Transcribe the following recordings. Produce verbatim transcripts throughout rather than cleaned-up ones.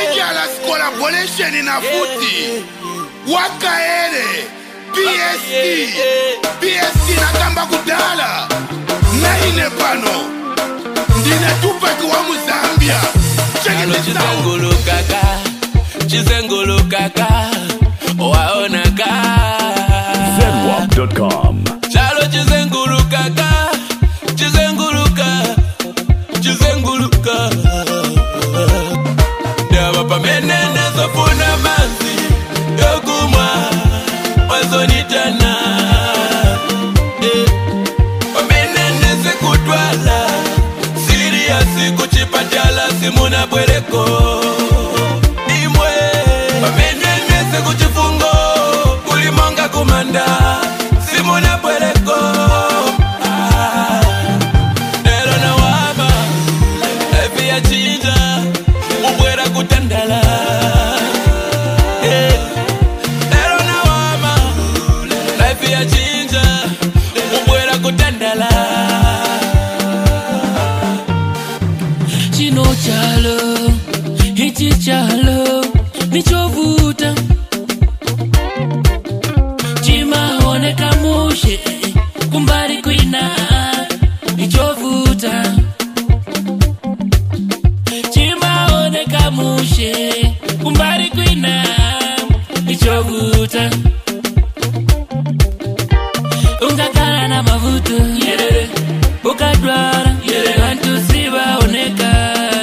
Dangerous collaboration na Futi Wakaere P S T P S T nakamba kudala Naine pano Ndine Tupac wa Muzambia. Check it out. Chizengulu kaka Chizengulu kaka Waona ka Zenwap dot com. Chalo Chizengulu kaka Chizengulu ka Chizengulu ka Dewa pa menene zofuna manzi Yokumwa Wazonitana Pamenene sekutwala Siriasi kuchipatala simuna bwereko Imwe Pamenene sekuchifungo Kulimonga kumanda Simuna bwereko Nero na wama Efi ya chinja Ubwera kutandala Nero na wama Efi ya chinja Ubwera kutandala Chino chalo Hichi chalo Nichovuta Chima honeka mushe Kumbari kwina Nichovuta Chima honeka mushe Kumbari kwina Nichovuta Ungakala na mavuto yeah. Ukadwara yeah. Bantu siba oneka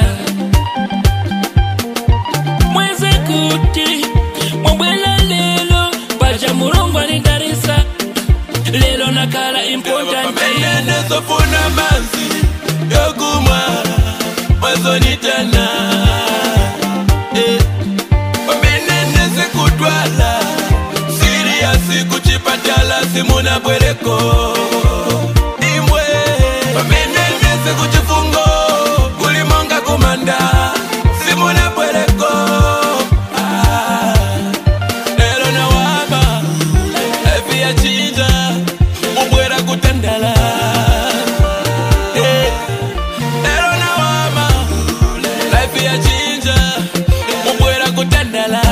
Mweze kuti Mwabwela lelo Baja murungwa ni darisa Lelo nakala important Pamenene zofuna manzi Yokumwa Wazonitana Pamenene sekutwala Siriasi kuchipatala simuna bwereko Imwe Pamenene sekuchifungo Kulimonga kumanda Simuna bwereko Nero na wama Efi ya chinja Ubwera kutandala Nero na wama Efi ya chinja Ubwera kutandala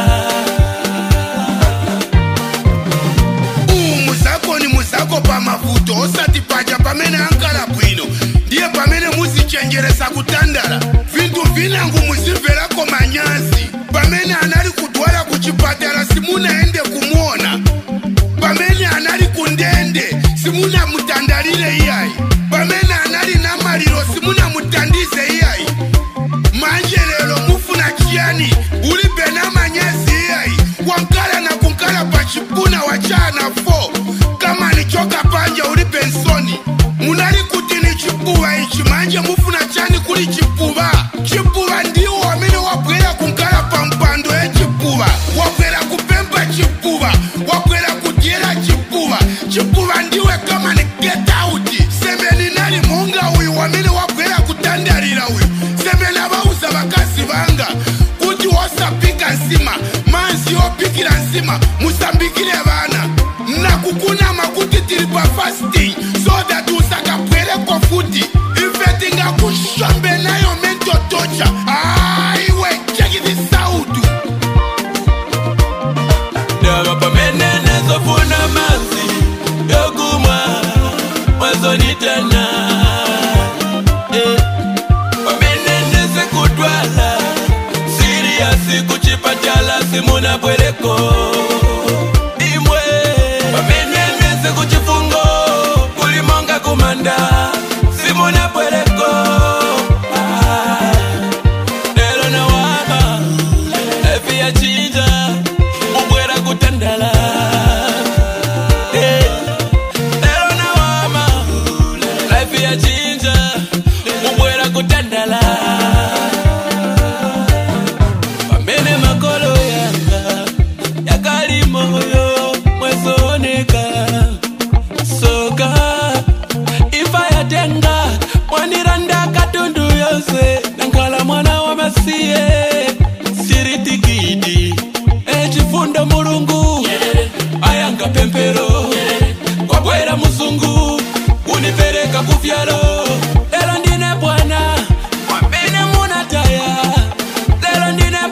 Muzako ni muzako pa mavuto Osati paja pamene ankala bwino Ndiye pamene muzichenjeresa kutandala Vintu vinangu muziverako manyazi Pamene anali kudwala kuchipatala simunaende kumuona Pamene anali kundende simuna mutandalile iyai Pamene anali na maliro simuna mutandize iyai Manje lelo mufuna chiani Ulibe na manyazi iyai Wankala na kunkala pachipuna wachana fo Kama ni choka panja ulibe nsoni Munali kuti ni chipuwa ichi Manje mufuna chani kuli chipuwa Chipuwa ndiyo wamene wabwela kunkala pampando e chipuwa Wabwela kupemba chipuwa Wabwela kudiela chipuwa Chipuwa ndiwe kama ni get out Semeni nali munga uyu wamene wabwela kutandalila uyu Semeni abauza bakasi banga Kuti osapika nsima Manzi opikila nsima Musambikile bana Na kukuna makuti tilipa fasting So that usaka pwele kwa futi Ifeti nga kushombe na yo mento tocha Aiwe, check this out Dewa pamenene zofuna manzi Yokumwa Wazonitana Pamenene sekutwala Siriasi kuchipatala simuna bwereko Imwe Pamenene sekuchifungo Kulimonga kumanda Simuna bwereko Nero na wama Efi ya chinja Ubwera kutandala Nero na wama Efi ya chinja Ubwera kutandala Pamene makolo yanga Yakali moyo Mwezoneka Soka Ifa ya tenga Mwaniranda katundu yose Nankala mwana wa masie Siritikidi Echifunda murungu Ayanga pempero Wabwera muzungu Univereka kufyalo Lelo ndine bwana Wamene munataya Lelo ndine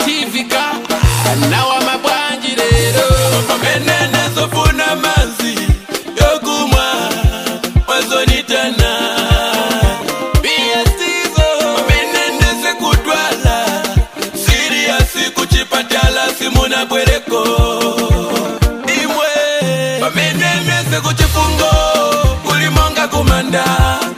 tivika nawa mabwanji lero pamenene zofuna manzi yokumwa wazonitana biestizo pamenene sekutwala siriasi kuchipatala simuna bwereko imwe pamenene sekuchifungo kulimonga kumanda